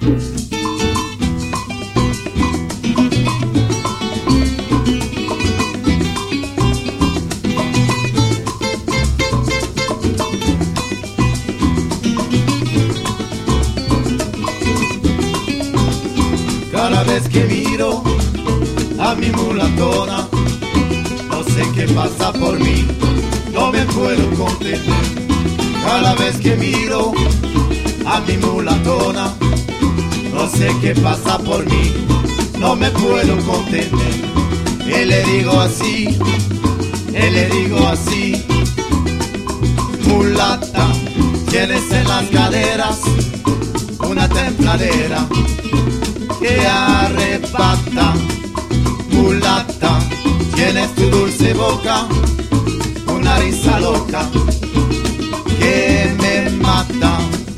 Cada vez que miro a mi mulatona, no sé qué pasa por mí, no me puedo contener. Cada vez que miro a mi mulatona, no sé qué pasa por mí, no me puedo contener. Y le digo así, mulata, tienes en las caderas una templadera que arrebata. Mulata, tienes tu dulce boca, una risa loca que me mata.